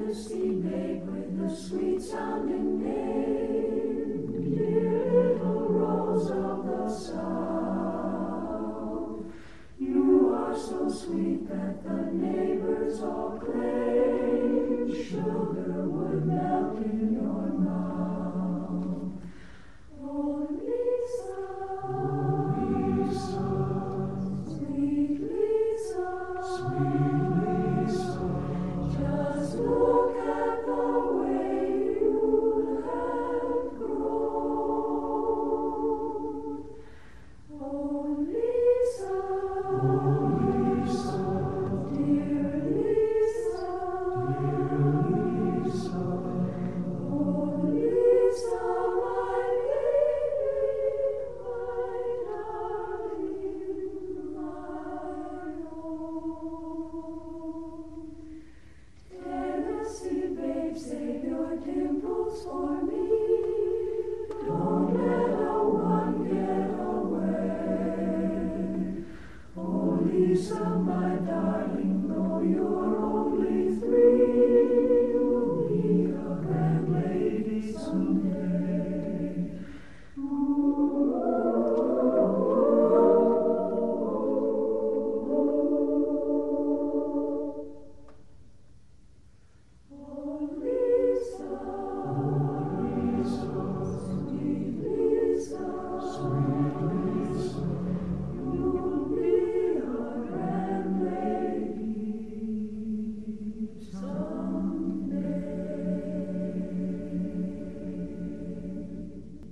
Tennessee babe with the sweet sounding name, dear little rose of the South. You are so sweet that the neighbors all claim sugar would melt in your mouth. Oh, Lisa, sweet Lisa, sweet Lisa, just look at the way you have grown. Oh, Lisa, dear Lisa, oh, Lisa, my baby, my darling, my own. Tennessee babe, save your dimples for me. Don't let a one get away. Oh, Lisa, my darling, though you're